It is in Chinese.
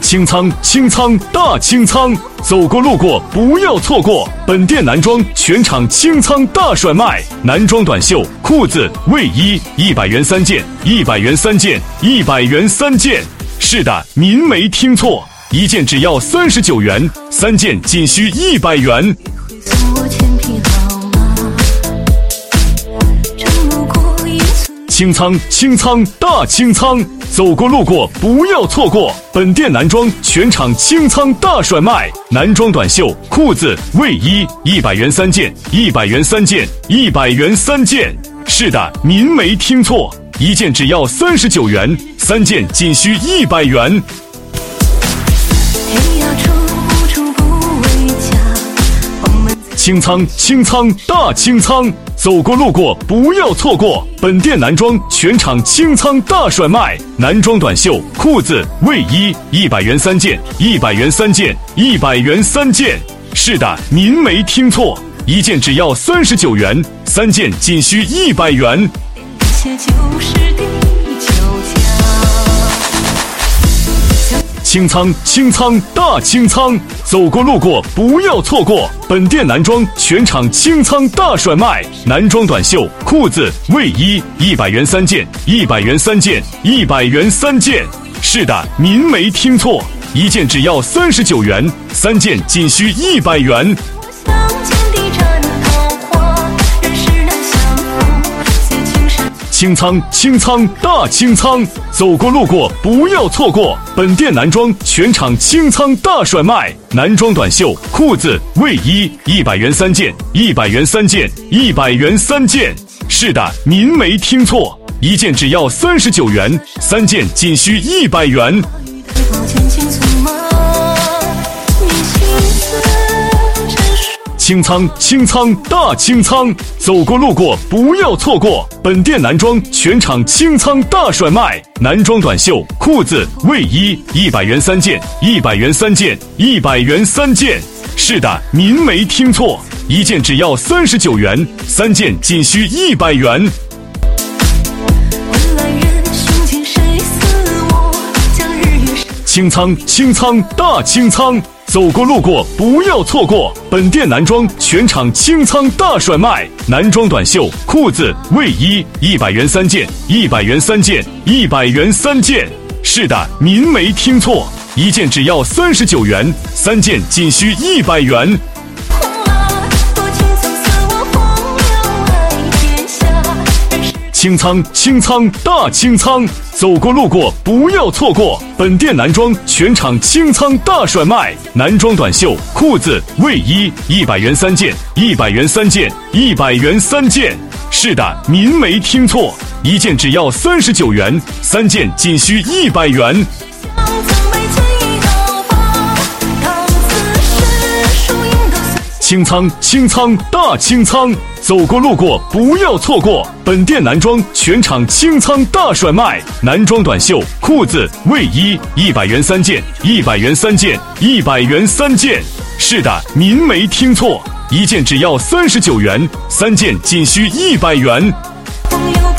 清仓清仓大清仓，走过路过不要错过！本店男装全场清仓大甩卖，男装短袖、裤子、卫衣100元3件，100元3件，100元3件。是的，您没听错，一件只要39元，3件仅需100元。清仓清仓大清仓，走过路过不要错过！本店男装全场清仓大甩卖，男装短袖、裤子、卫衣100元3件，100元3件，100元3件。是的，您没听错，一件只要39元，3件仅需100元。清仓清仓大清仓，走过路过不要错过！本店男装全场清仓大甩卖，男装短袖、裤子、卫衣100元3件，100元3件，100元3件。是的，您没听错，一件只要39元，3件仅需100元。清仓清仓大清仓，走过路过不要错过！本店男装全场清仓大甩卖，男装短袖、裤子、卫衣100元3件，100元3件，100元3件。是的，您没听错，一件只要39元，3件仅需100元。清仓清仓大清仓，走过路过不要错过！本店男装全场清仓大甩卖，男装短袖、裤子、卫衣100元3件，100元3件，100元3件。是的，您没听错，一件只要39元，3件仅需100元。清仓清仓大清仓，走过路过不要错过！本店男装全场清仓大甩卖，男装短袖、裤子、卫衣100元3件，100元3件，100元3件。是的，您没听错，一件只要39元，3件仅需100元。清仓清仓大清仓，走过路过不要错过！本店男装全场清仓大甩卖，男装短袖、裤子、卫衣100元3件，100元3件，100元3件。是的，您没听错，一件只要39元，3件仅需100元。清仓清仓大清仓，走过路过不要错过！本店男装全场清仓大甩卖，男装短袖、裤子、卫衣100元3件，100元3件，100元3件。是的，您没听错，一件只要39元，3件仅需100元。清仓清仓大清仓，走过路过不要错过！本店男装全场清仓大甩卖，男装短袖、裤子、卫衣100元3件，100元3件，100元3件。是的，您没听错，一件只要39元，3件仅需100元。